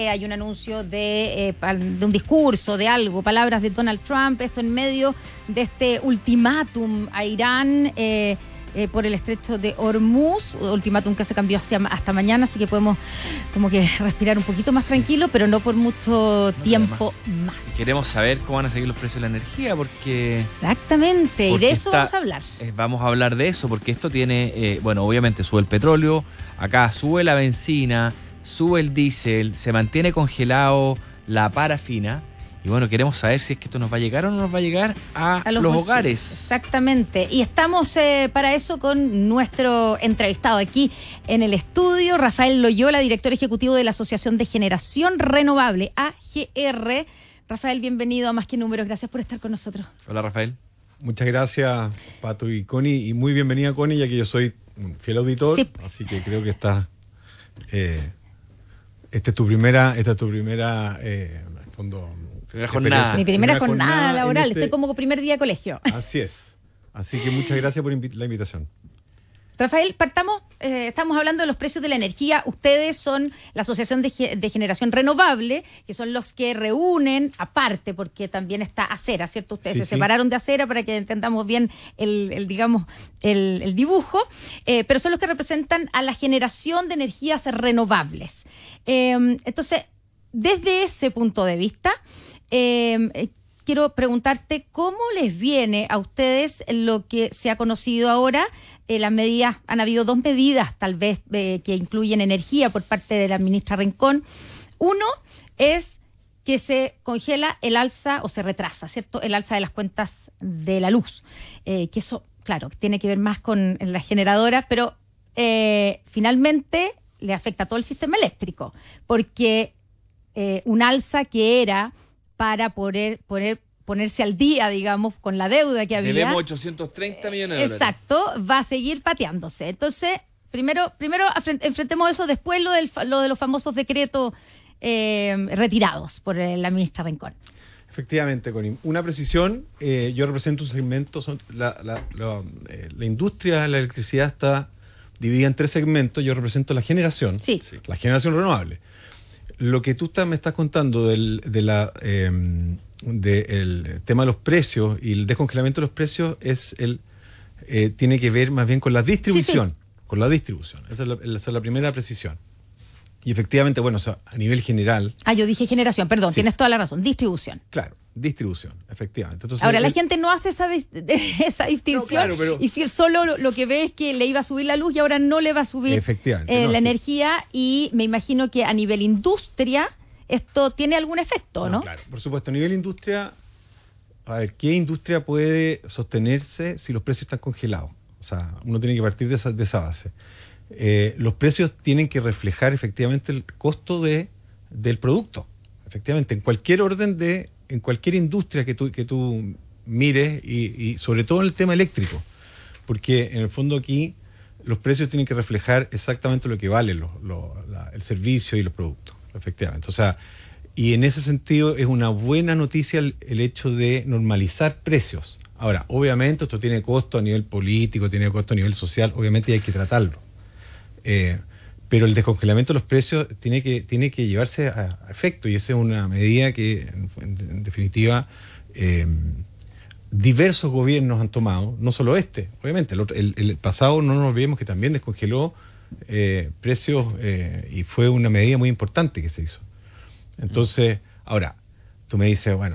Hay un anuncio de un discurso, de algo, palabras de Donald Trump, esto en medio de este ultimátum a Irán por el estrecho de Hormuz, ultimátum que se cambió hasta mañana, así que podemos como que respirar un poquito más tranquilo, pero no por mucho tiempo más. Queremos saber cómo van a seguir los precios de la energía, porque... Exactamente, y de eso vamos a hablar. Vamos a hablar de eso, porque esto tiene, bueno, obviamente sube el petróleo, acá sube la benzina, sube el diésel, se mantiene congelado la parafina, y bueno, queremos saber si es que esto nos va a llegar o no nos va a llegar a los hogares. Exactamente, y estamos para eso con nuestro entrevistado aquí en el estudio, Rafael Loyola, director ejecutivo de la Asociación de Generación Renovable, AGR. Rafael, bienvenido a Más que Números, gracias por estar con nosotros. Hola, Rafael. Muchas gracias, Pato y Connie, y muy bienvenida, Connie, ya que yo soy un fiel auditor, sí. Así que creo que esta es tu primera fondo... jornada. Mi primera jornada laboral, estoy como primer día de colegio. Así es. Así que muchas gracias por la invitación. Rafael, partamos, estamos hablando de los precios de la energía. Ustedes son la Asociación de Generación Renovable, que son los que reúnen, aparte, porque también está Acera, ¿cierto? Ustedes se separaron de Acera para que entendamos bien el dibujo, pero son los que representan a la generación de energías renovables. Entonces, desde ese punto de vista, quiero preguntarte cómo les viene a ustedes lo que se ha conocido ahora, las medidas, han habido dos medidas tal vez que incluyen energía por parte de la ministra Rincón. Uno es que se congela el alza o se retrasa, ¿cierto? El alza de las cuentas de la luz, que eso, claro, tiene que ver más con las generadoras, pero finalmente le afecta a todo el sistema eléctrico, porque un alza que era para poder ponerse al día, digamos, con la deuda que había. Debemos 830 millones de dólares. Exacto, va a seguir pateándose. Entonces, primero enfrentemos eso, después lo de los famosos decretos retirados por la ministra Rincón. Efectivamente, Connie. Una precisión, yo represento un segmento, la industria de la electricidad está dividida en tres segmentos, yo represento la generación, la generación renovable. Lo que tú me estás contando del tema de los precios y el descongelamiento de los precios tiene que ver más bien con la distribución. Con la distribución. Esa es la primera precisión. Y efectivamente, bueno, o sea, a nivel general... yo dije generación, perdón, tienes toda la razón, distribución. Claro, distribución, efectivamente. Entonces, ahora, la gente no hace esa distinción, no, claro, pero... y si solo lo que ve es que le iba a subir la luz y ahora no le va a subir la energía, y me imagino que a nivel industria esto tiene algún efecto, ¿no? Claro, por supuesto, a nivel industria, a ver, ¿qué industria puede sostenerse si los precios están congelados? O sea, uno tiene que partir de esa base. Los precios tienen que reflejar efectivamente el costo del producto. Efectivamente, en cualquier en cualquier industria que tú mires y sobre todo en el tema eléctrico, porque en el fondo aquí los precios tienen que reflejar exactamente lo que vale el servicio y los productos, efectivamente. O sea, y en ese sentido es una buena noticia el hecho de normalizar precios. Ahora, obviamente esto tiene costo a nivel político, tiene costo a nivel social, obviamente hay que tratarlo. Pero el descongelamiento de los precios tiene que llevarse a efecto, y esa es una medida que en definitiva diversos gobiernos han tomado, no solo obviamente el pasado, no nos olvidemos que también descongeló precios y fue una medida muy importante que se hizo. Entonces, ahora tú me dices, bueno,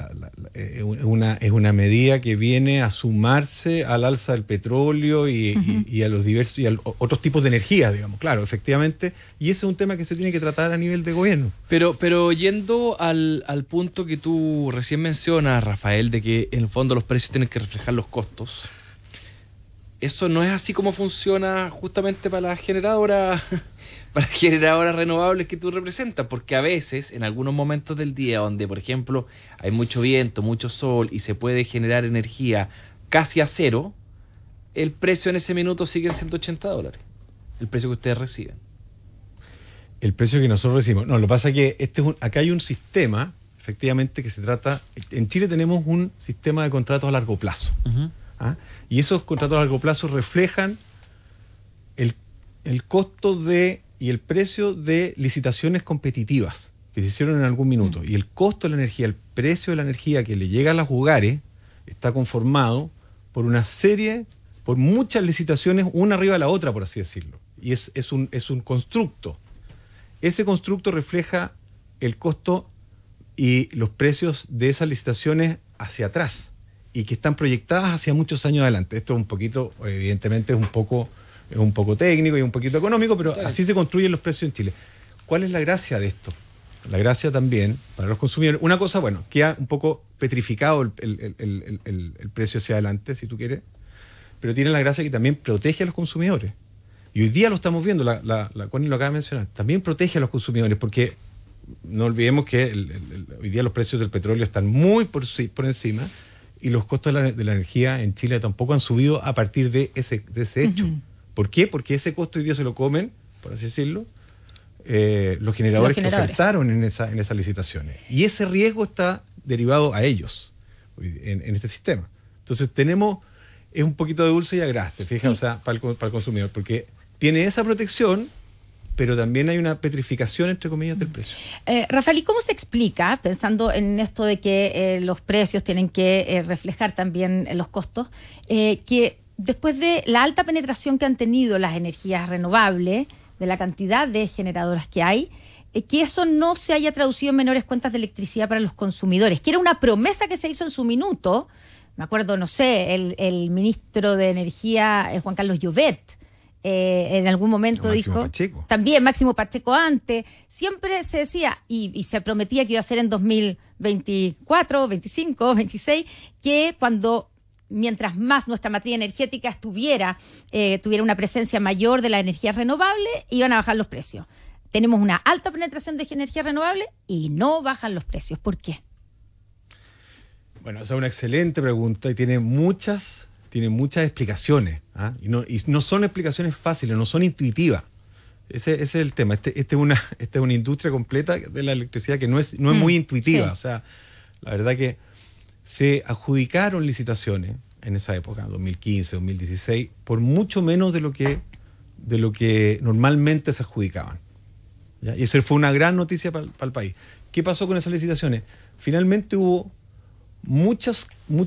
es una medida que viene a sumarse al alza del petróleo y a los diversos y a otros tipos de energía, digamos. Claro, efectivamente, y ese es un tema que se tiene que tratar a nivel de gobierno. Pero yendo al punto que tú recién mencionas, Rafael, de que en el fondo los precios tienen que reflejar los costos, eso no es así como funciona justamente para las generadoras renovables que tú representas, porque a veces, en algunos momentos del día donde, por ejemplo, hay mucho viento, mucho sol y se puede generar energía casi a cero, el precio en ese minuto sigue en $180, el precio que ustedes reciben. El precio que nosotros recibimos. No, lo que pasa es que acá hay un sistema, efectivamente, que se trata... En Chile tenemos un sistema de contratos a largo plazo. Uh-huh. Y esos contratos a largo plazo reflejan el costo de y el precio de licitaciones competitivas que se hicieron en algún minuto, y el costo de la energía, el precio de la energía que le llega a los hogares, está conformado por por muchas licitaciones, una arriba de la otra, por así decirlo. Y es un constructo. Ese constructo refleja el costo y los precios de esas licitaciones hacia atrás, y que están proyectadas hacia muchos años adelante. Esto es un poquito, evidentemente es un poco técnico y un poquito económico, pero así se construyen los precios en Chile. ¿Cuál es la gracia de esto? La gracia también para los consumidores, una cosa, bueno, queda un poco petrificado el precio hacia adelante, si tú quieres, pero tiene la gracia que también protege a los consumidores. Y hoy día lo estamos viendo, la Connie lo acaba de mencionar, también protege a los consumidores, porque no olvidemos que hoy día los precios del petróleo están muy por encima, y los costos de la energía en Chile tampoco han subido a partir de ese hecho. ¿Por qué? Porque ese costo hoy día se lo comen, por así decirlo, los generadores que ofertaron en esas licitaciones. Y ese riesgo está derivado a ellos en este sistema. Entonces es un poquito de dulce y agraz, fíjate, o sea, para el consumidor, porque tiene esa protección, pero también hay una petrificación, entre comillas, del precio. Rafael, ¿y cómo se explica, pensando en esto de que los precios tienen que reflejar también los costos, que después de la alta penetración que han tenido las energías renovables, de la cantidad de generadoras que hay, que eso no se haya traducido en menores cuentas de electricidad para los consumidores, que era una promesa que se hizo en su minuto? Me acuerdo, no sé, el ministro de Energía, Juan Carlos Llobet, en algún momento dijo, Pacheco. También Máximo Pacheco antes, siempre se decía, y se prometía que iba a ser en 2024, 25, 26, que mientras más nuestra matriz energética tuviera una presencia mayor de la energía renovable, iban a bajar los precios. Tenemos una alta penetración de energía renovable y no bajan los precios. ¿Por qué? Bueno, esa es una excelente pregunta y tiene muchas explicaciones, ¿ah? Y no son explicaciones fáciles, no son intuitivas. Ese es el tema. Esta es una industria completa de la electricidad que no es muy intuitiva. Sí. O sea, la verdad que se adjudicaron licitaciones en esa época, 2015, 2016, por mucho menos de lo que normalmente se adjudicaban. ¿Ya? Y esa fue una gran noticia para el país. ¿Qué pasó con esas licitaciones? Finalmente hubo muchos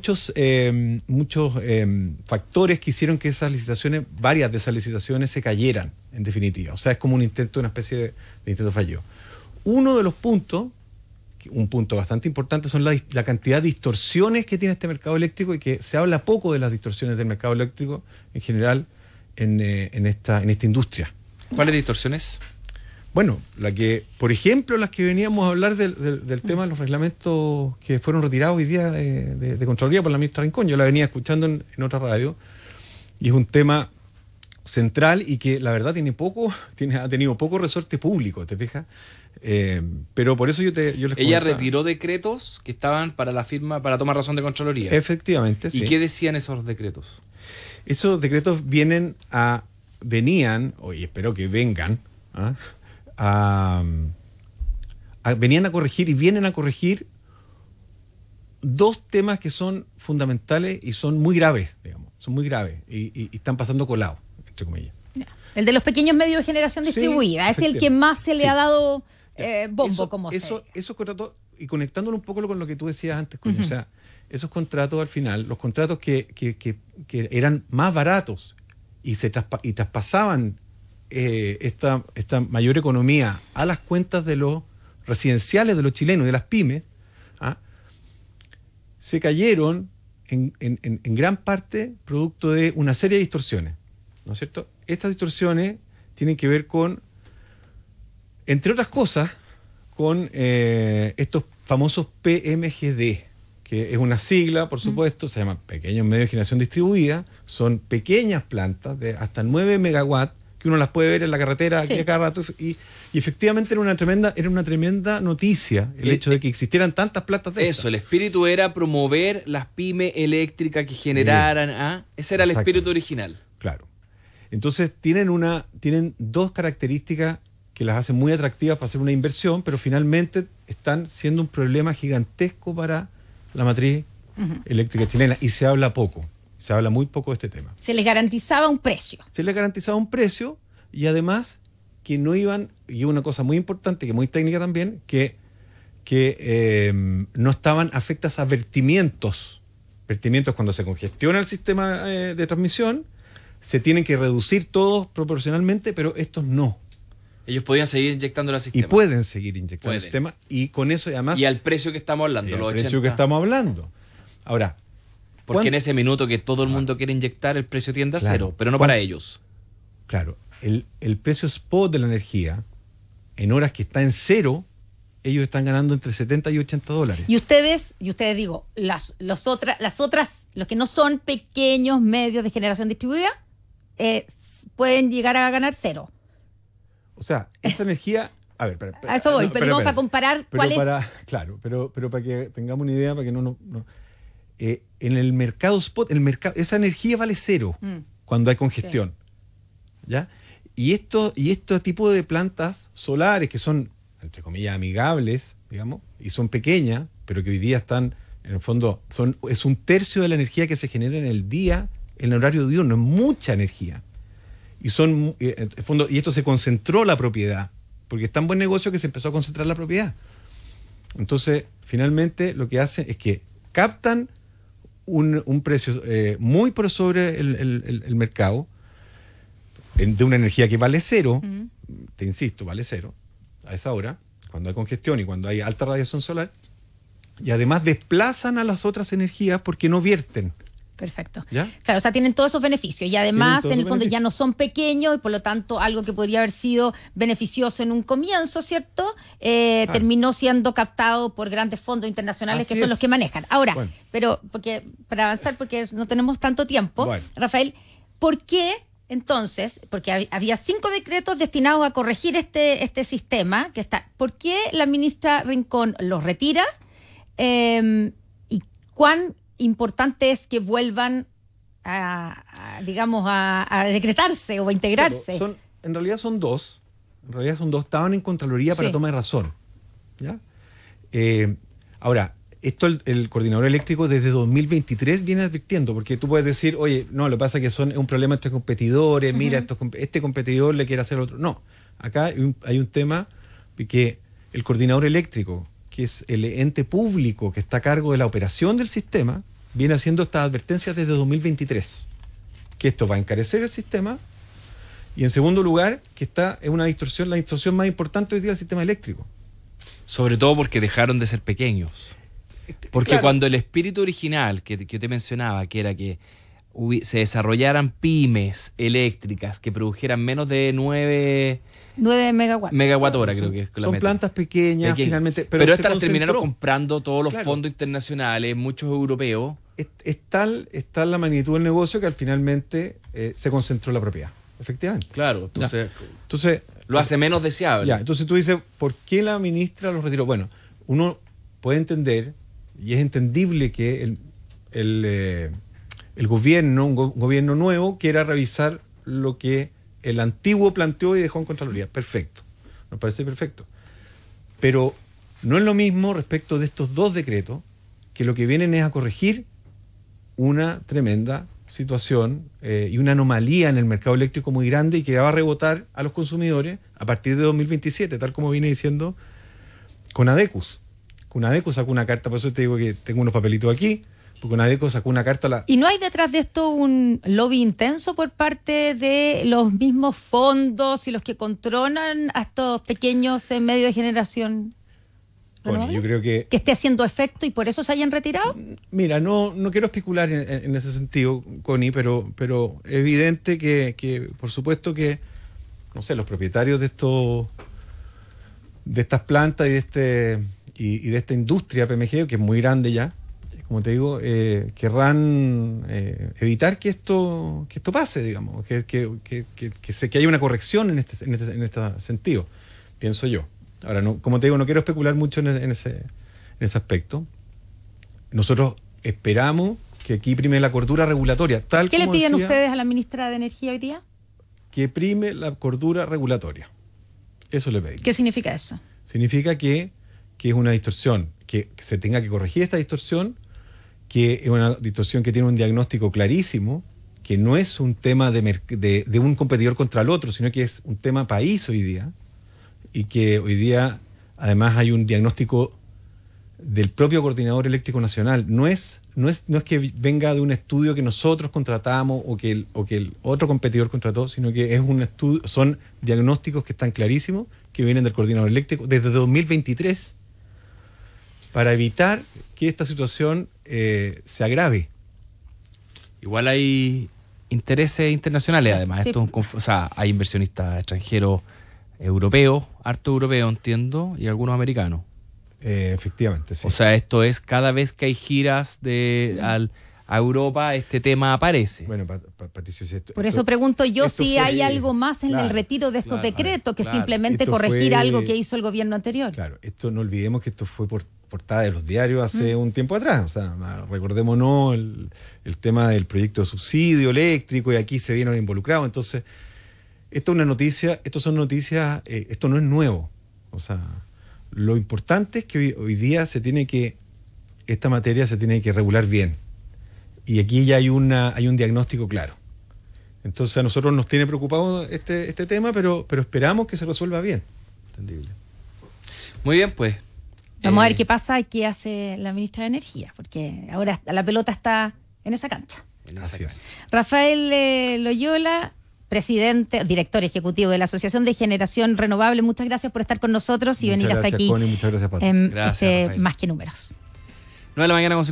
factores que hicieron que varias de esas licitaciones se cayeran, en definitiva. O sea, es como una especie de intento fallido. Uno de los puntos, un punto bastante importante, son la cantidad de distorsiones que tiene este mercado eléctrico, y que se habla poco de las distorsiones del mercado eléctrico en general en esta industria. ¿Cuáles distorsiones? Bueno, por ejemplo, las que veníamos a hablar del tema de los reglamentos que fueron retirados hoy día de Contraloría por la ministra Rincón. Yo la venía escuchando en otra radio, y es un tema central y que la verdad ha tenido poco resorte público, ¿te fijas? Pero por eso yo les comentaba. Ella retiró decretos que estaban para la firma, para tomar razón de Contraloría. Efectivamente, sí. ¿Y qué decían esos decretos? Esos decretos venían, y espero que vengan, venían a corregir y vienen a corregir dos temas que son fundamentales y son muy graves, digamos. Son muy graves y están pasando colados, entre comillas. El de los pequeños medios de generación distribuida, es el que más se le ha dado bombo, esos contratos, y conectándolo un poco con lo que tú decías antes, coño, o sea, esos contratos al final, los contratos que eran más baratos y traspasaban esta mayor economía a las cuentas de los residenciales de los chilenos y de las pymes, se cayeron en gran parte producto de una serie de distorsiones, ¿no es cierto? Estas distorsiones tienen que ver con, entre otras cosas, con estos famosos PMGD, que es una sigla, por supuesto, se llama Pequeños Medios de Generación Distribuida, son pequeñas plantas de hasta 9 megawatts, que uno las puede ver en la carretera aquí a cada rato, y efectivamente era una tremenda noticia el hecho de que existieran tantas plantas de eso. El espíritu era promover las pymes eléctricas que generaran, ese era el espíritu original. Claro. Entonces tienen dos características que las hacen muy atractivas para hacer una inversión, pero finalmente están siendo un problema gigantesco para la matriz eléctrica chilena, y se habla muy poco de este tema. Se les garantizaba un precio. Se les garantizaba un precio, y además que no iban, y una cosa muy importante, que muy técnica también, que no estaban afectas a vertimientos. Vertimientos cuando se congestiona el sistema de transmisión, se tienen que reducir todos proporcionalmente, pero estos no. Ellos podían seguir inyectando al sistema. Y pueden seguir inyectando el sistema, y con eso además... Y al precio que estamos hablando, los 80. precio que estamos hablando. Ahora... Porque en ese minuto que todo el mundo quiere inyectar, el precio tiende a cero, pero no para ellos. Claro, el precio spot de la energía, en horas que está en cero, ellos están ganando entre 70 y 80 dólares. Y ustedes digo, las otras, los que no son pequeños medios de generación distribuida, pueden llegar a ganar cero. O sea, esta energía... A ver, a eso voy, pero vamos a comparar cuál es... Claro, pero para que tengamos una idea, para que no en el mercado spot, esa energía vale cero cuando hay congestión. Sí. ¿Ya? Y este tipo de plantas solares que son, entre comillas, amigables, digamos, y son pequeñas, pero que hoy día están, en el fondo, es un tercio de la energía que se genera en el día, en el horario diurno, es mucha energía. Y en el fondo, y esto se concentró la propiedad, porque es tan buen negocio que se empezó a concentrar la propiedad. Entonces, finalmente, lo que hacen es que captan un precio muy por sobre el mercado de una energía que vale cero, te insisto, vale cero a esa hora, cuando hay congestión y cuando hay alta radiación solar, y además desplazan a las otras energías porque no vierten. Perfecto. ¿Ya? Claro, o sea, tienen todos esos beneficios y además en el fondo ya no son pequeños y por lo tanto algo que podría haber sido beneficioso en un comienzo, ¿cierto? Terminó siendo captado por grandes fondos internacionales que son los que manejan. Ahora, pero porque para avanzar, porque no tenemos tanto tiempo, Rafael, ¿por qué entonces, porque había 5 decretos destinados a corregir este sistema que está, ¿por qué la ministra Rincón los retira? ¿Y cuán importante es que vuelvan a decretarse o a integrarse? Claro, en realidad son dos, estaban en Contraloría para toma de razón, ¿ya? Ahora, esto el coordinador eléctrico desde 2023 viene advirtiendo, porque tú puedes decir, oye, no, lo que pasa es que es un problema entre competidores, mira, este competidor le quiere hacer otro. No, acá hay un tema que el coordinador eléctrico, que es el ente público que está a cargo de la operación del sistema, viene haciendo estas advertencias desde 2023, que esto va a encarecer el sistema, y en segundo lugar, que es la distorsión más importante hoy día del sistema eléctrico. Sobre todo porque dejaron de ser pequeños. Porque cuando el espíritu original que yo te mencionaba, que era que se desarrollaran pymes eléctricas que produjeran menos de 9 megawatt hora, creo que es la son meta. Plantas pequeñas, finalmente. Pero estas las terminaron comprando todos los fondos internacionales, muchos europeos. Es tal la magnitud del negocio que al finalmente se concentró la propiedad, efectivamente. Claro, entonces lo hace menos deseable. Entonces tú dices, ¿por qué la ministra los retiró? Bueno, uno puede entender, y es entendible que el gobierno, un gobierno nuevo, quiera revisar lo que el antiguo planteó y dejó en Contraloría. Perfecto, nos parece perfecto. Pero no es lo mismo respecto de estos dos decretos, que lo que vienen es a corregir una tremenda situación y una anomalía en el mercado eléctrico muy grande y que va a rebotar a los consumidores a partir de 2027, tal como viene diciendo Conadecus. Conadecus sacó una carta, por eso te digo que tengo unos papelitos aquí, porque Conadecus sacó una carta... ¿Y no hay detrás de esto un lobby intenso por parte de los mismos fondos y los que controlan a estos pequeños medios de generación? Bueno, yo creo que esté haciendo efecto y por eso se hayan retirado. Mira, no quiero especular en ese sentido, Connie, pero es evidente que por supuesto que, no sé, los propietarios de estas plantas y de esta industria PMG, que es muy grande ya, como te digo, querrán evitar que esto pase, digamos, que haya una corrección en este sentido, pienso yo. Ahora, como te digo, no quiero especular mucho en ese aspecto. Nosotros esperamos que aquí prime la cordura regulatoria. ¿Qué le piden ustedes a la ministra de Energía hoy día? Que prime la cordura regulatoria. Eso le pedimos. ¿Qué significa eso? Significa que es una distorsión, que se tenga que corregir esta distorsión, que es una distorsión que tiene un diagnóstico clarísimo, que no es un tema de un competidor contra el otro, sino que es un tema país hoy día, y que hoy día además hay un diagnóstico del propio Coordinador Eléctrico Nacional. No es que venga de un estudio que nosotros contratamos o que el otro competidor contrató, sino que es un estudio, son diagnósticos que están clarísimos, que vienen del Coordinador Eléctrico desde 2023, para evitar que esta situación se agrave. Igual hay intereses internacionales, además. Sí. Esto es o sea, hay inversionistas extranjeros europeos, harto europeos, entiendo, y algunos americanos. Efectivamente, sí. O sea, esto es cada vez que hay giras a Europa, este tema aparece. Bueno, Patricio, si Por eso pregunto yo esto si fue, hay algo más en claro, el retiro de estos claro, decretos que claro. simplemente Esto corregir fue, algo que hizo el gobierno anterior. Claro, esto no olvidemos que esto fue por portada de los diarios hace un tiempo atrás. O sea, recordémonos el tema del proyecto de subsidio eléctrico, y aquí se vieron involucrados. Entonces, esto es una noticia, esto no es nuevo. O sea, lo importante es que hoy día esta materia se tiene que regular bien. Y aquí ya hay un diagnóstico claro. Entonces a nosotros nos tiene preocupado este tema, pero esperamos que se resuelva bien. Entendible. Muy bien, pues. Vamos a ver qué pasa y qué hace la ministra de Energía, porque ahora la pelota está en esa cancha. Así es. Rafael Loyola, director ejecutivo de la Asociación de Generación Renovable, muchas gracias por estar con nosotros y venir hasta aquí. Connie, muchas gracias, Pato. Gracias, Rafael. Más que números. 9 de la mañana con